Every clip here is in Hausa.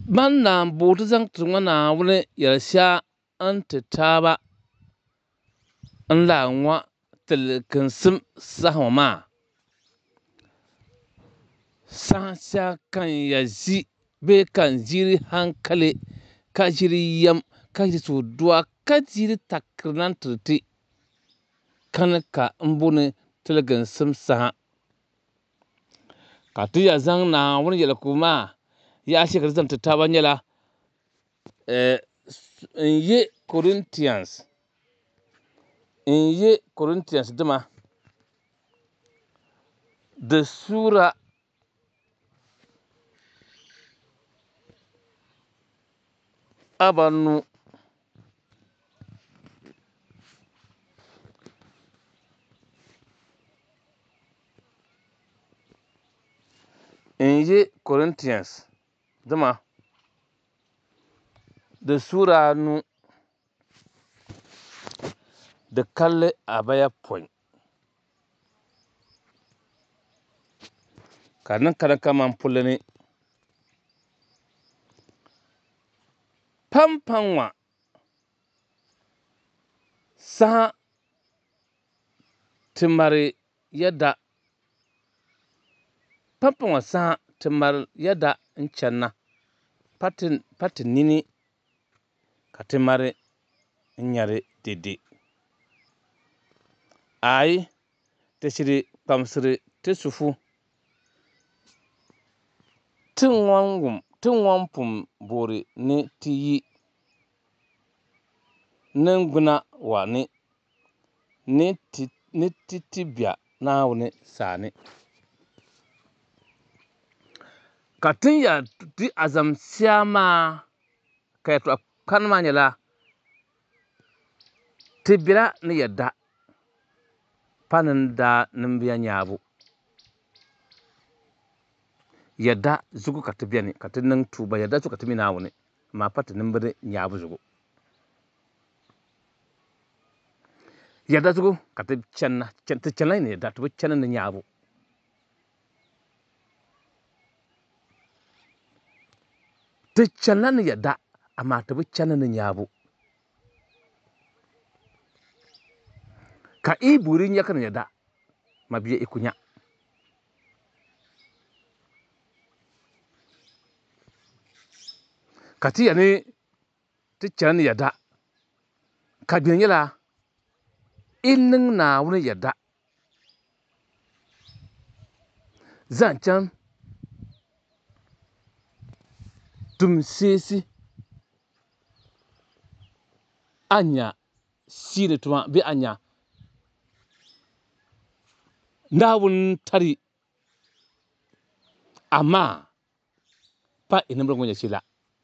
man na botu zang tuma na wune yelsha an ta taba an la nwa tilkinsim sahama sahsa kan yazi be kan jiri hankali ka jiri yam ka jiri suduwa ka jiri takirnan tirti kan ka mbuni tilkinsim saha ka ti ya zang na wune yel kuma ya shekar zan ta taba nyala in ye Corinthians dima da sura abanu in ye Corinthians dima da sura nu da kalle abaya point kanan kaman pulani pampanwa saha timari yadda pampanwa saha timari yadda nchanna patin nini ka timari nyari dede ai te shiri pamsiri te sufu tin pum bori ni ti yi ningbuna wa ni tibia na wuni sani ka tin ya ti azam siyama ka ya to kan ma nyala tibira ni yadda panin da nimbiya nyabu yadda zugu ka tibiya ni ka ti ning tuba yadda zugu ka timi na wuni ma pati nimbiri nyabu zugu yadda zugu ka ti channa ni yadda ti channa ni nyabu ti channa ni yadda amma ti channa ni nyabu ka i buri nyaka ni yadda ma biya ikunya ka ti yani ti channa ni yadda ka biya nyala inin na wuni yadda zan can tum sesi anya siri tuma bi anya ndawun tari amma pa inimro ngonya sila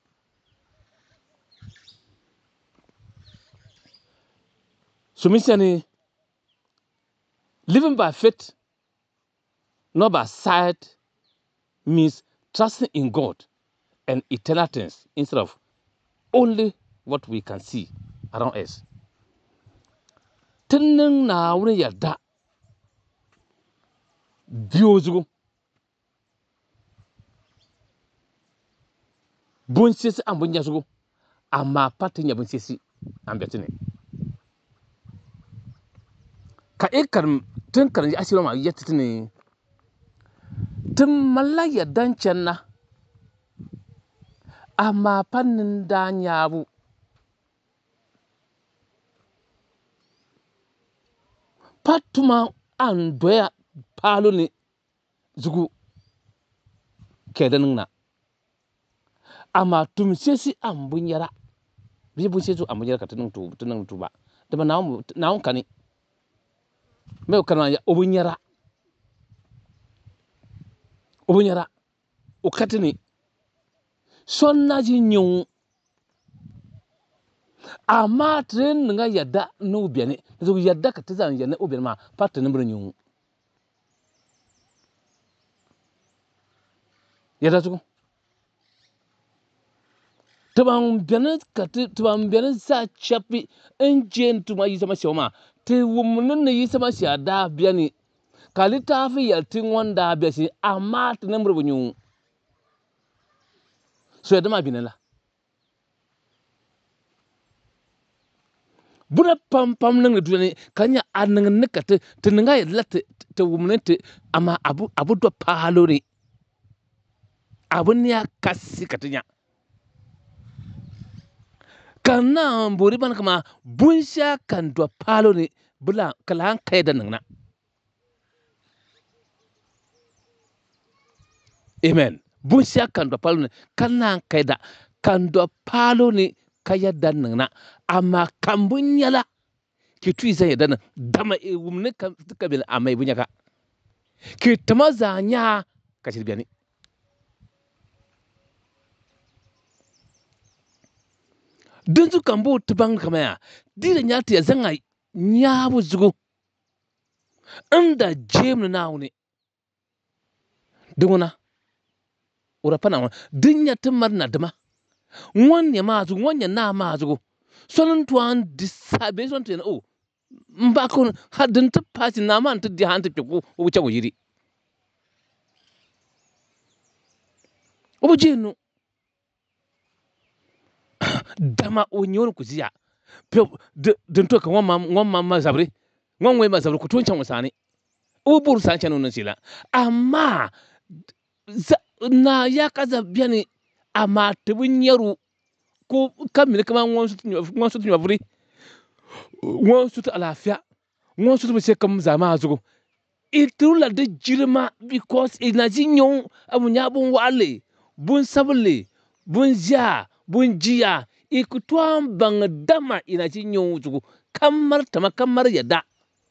sumisani living by faith not by sight means trusting in God and eternal things instead of only what we can see around us. Tinning na wuni yadda biyo zugu bun sisi an bunya zugu amma patin ya bun sisi an betine ka ikar tun kan asiro ma yatitini tun malla yaddan canna amma pannin da nyabu patuma an doya palo ne zugu kedanin na amma tum sesi an bunyara bi bun sesu an bunyara ka tunin tuba da na kani me kana ya obunyara ukatini sonna ji nyu amma tren nga yadda no biane zo yadda ka tizan yana obiane ma patte nembro nyu yadda zugo tubam biane sa chapi enjen tuma yi sama shoma te wumnin ne yi sama sha da biane kalita fi yaltin wanda biasi amma te nembro nyu so ya dama binela buna pam nang duni kanya anang nika te ninga ya la te wumne te ama abu do palo ni abun ya kasi katinya kana mbori ban kama bunsha kan do palo ni bula kalan kai da nangna amen bunsha kan do palo ni kana kai da kan do palo ni kaya da nangna amma kan bunyala ki tui zai da dama e wumne kan bil amai bunyaka ki tama zanya ka shirbiani dunzu kambo tubang kamaya dira nyati ya zanga nyabu zugu inda jem na wuni dunguna ura pana wana dunya tumar na dama wanya ma zugu wanya na ma zugu sonin tuwan disabe son tuyana o mbakon hadin ta pasi na man ta di hanta ku wuce wuyiri obo jenu dama o nyon ku ziya pe den to ka wamma ma zabri ngon we ma zabri ku tun can wasani o bur san can non sila amma na ya kaza biani amma tubun yaru ko kamil kama ngon su nyabri ngon su ta alafiya ngon su ta kam zama zugo itula de jirma because ina jinyon abu nyabun wale bun sabule bun ja bun jiya ikutuwan bang dama ina jinyon zugo kamar tama kamar yada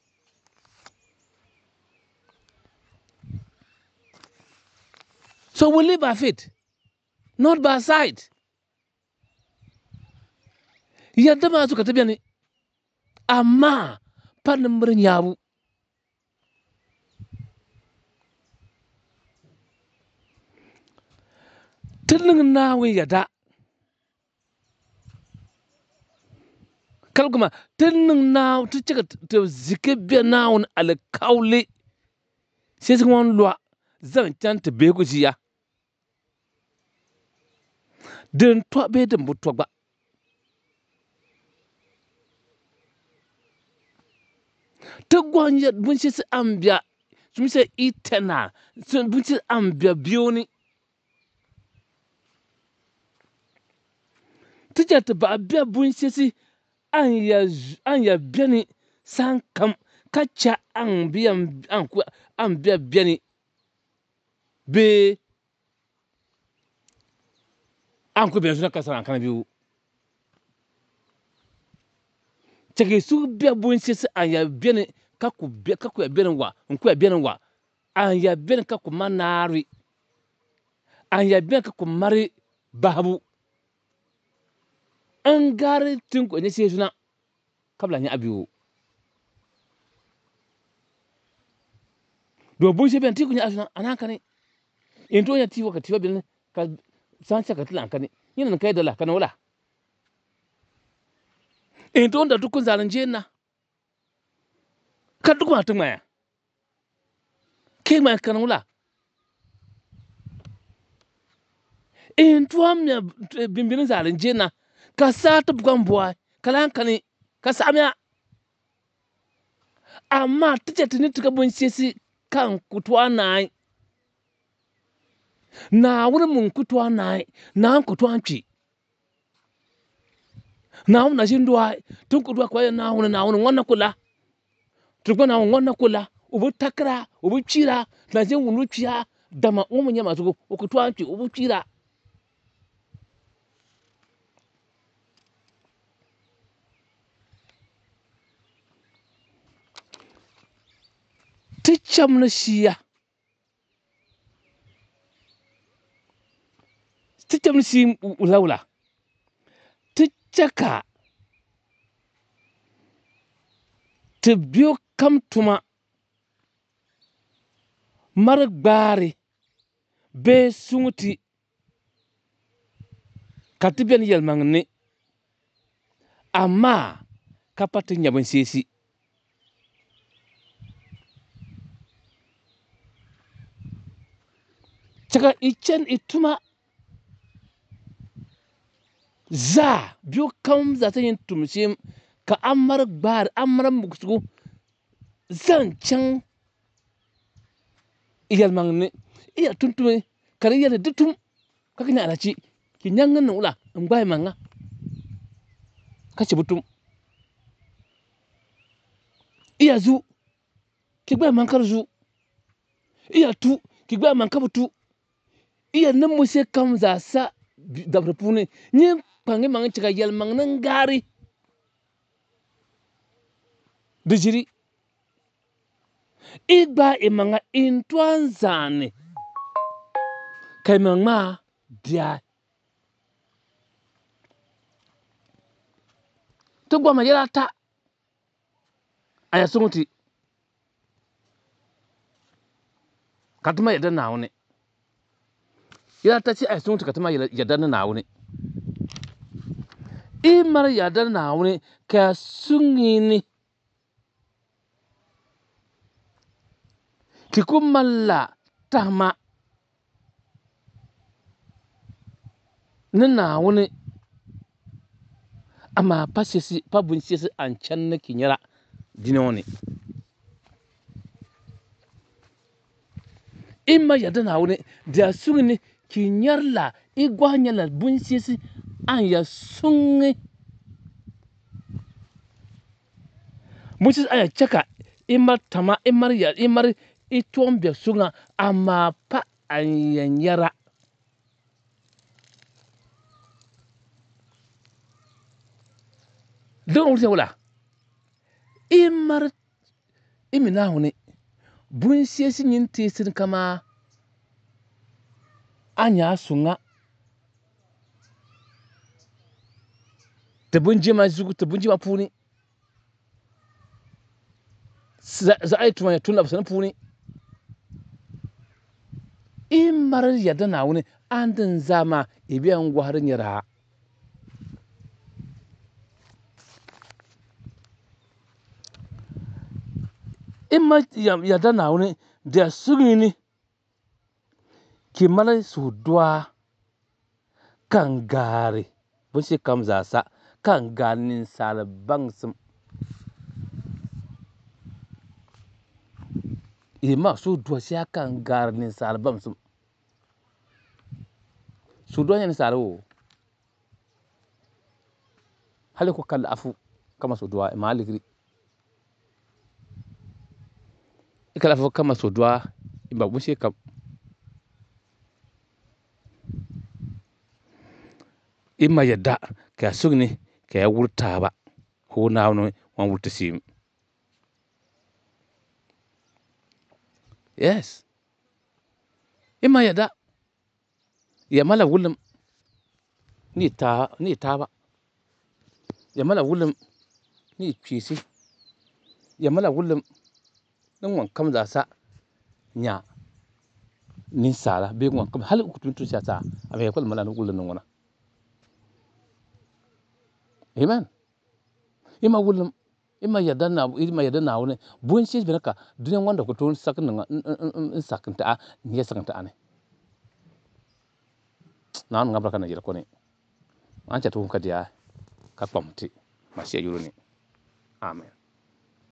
so we live by faith not by sight yadda ma suka tabiya ne amma fannin murin yabu tunin nawin yada kalguma tunin na tu cika ta zike biya nawin alkaule sai sun wani luwa zan canta bai ku jiya din to bai din butuwa ba ta gwanya bun shi su an biya sun sai itana sun bun shi an biya biyo ni ta ta ba biya bun shi su an ya biya ni san kam kacha an biya biya ni be an ku biya suna kasar an kana biyu cake su biya bun shi su an ya biya ni kaku ya biya wa nku ya biya wa an ya biya kaku manari an ya biya kaku mari babu an gari tun ko ne sai suna kabla ni abiyo do bun shi biya ti kunya asuna anaka ne in to ya ti wa ka ti wa biya ka san ka tilan ka ne yin kai da la kana wala in to da dukun zalanje na ka duk ma tun maya ke ma kana wala in to am ya bimbin zalanje na ka sa ta bugan buwa kalan ka ne ka samya amma tije tini tuka bun sisi kan kutwa nai na wurin mun kutwa nai na kutwa ci na wuna jin duwa tun kutwa kwa na wuna wannan kula tukwa na wannan kula ubu takra ubu cira na jin wunu ciya da ma umun ya masu kutwa ci ubu cira ticham na shiya ticham si laula tichaka ti biyo kam tuma mar gbari be sunguti ka ti biyan yelmang ni amma ka pati nyabin sesi caka icen ituma za biyo kam za ta yin tumshe ka amar gbar amar muksugu zan can iyal mangne iya tuntume kare yale dutum kaka nya alaci ki nyangan na ula ngbai manga kace butum iya zu ki gbai mankar zu iya tu ki gbai manka butu iya nan mu sai kam za sa da pune ni pangi mangi cika yal mangnan gari dijiri igba imanga intwan zane kai mangma dia to gwa ma yara ta aya sunguti katuma yadda na wune yara ta ci aya sunguti katuma yadda na wune imar yadda na wune ka sungini kikumalla tahma na wune ama pasisi pabun sisi an can na kinyara dinone imma yadda na wune da sungini kinyarla igwanyala bun sisi an ya sungi musis aya chaka imar tama imar ituon biya sunga ama pa an yanyara don wuce wula imar imina wune bun sisi yin tisin kama anya sunga tabun jima zugu tabun jima puni za ai tuma ya tuna basan puni imar yadda na wune andin zama ibiyan gwarin yara imma yadda na wune da sugini kimala su dua kan gare bun shi kam zasa kan ganin salban sum ima su dua shi kan ganin salban sum su dua ne salo hali ko kala afu kama su dua ma aligri ikala afu kama su dua imba bun shi kam imma yadda ka sugni ka ya wurta ba ko na wani wan wurta sim yes imma yadda ya mala wulum ni ta ba ya mala wulum ni kwisi ya mala wulum nan wan kam za sa nya ni sala be wan kam hal ku tuntu sa ta abe ko mala wulum nan wana amen ima wulum ima yadda na wune bun shi binaka dunen wanda ku tun sakin nan in sakinta a ni ya sakinta ane na an ngabra kana jira ko ne an cha tu ka dia ka pamti ma shi yuru ne amen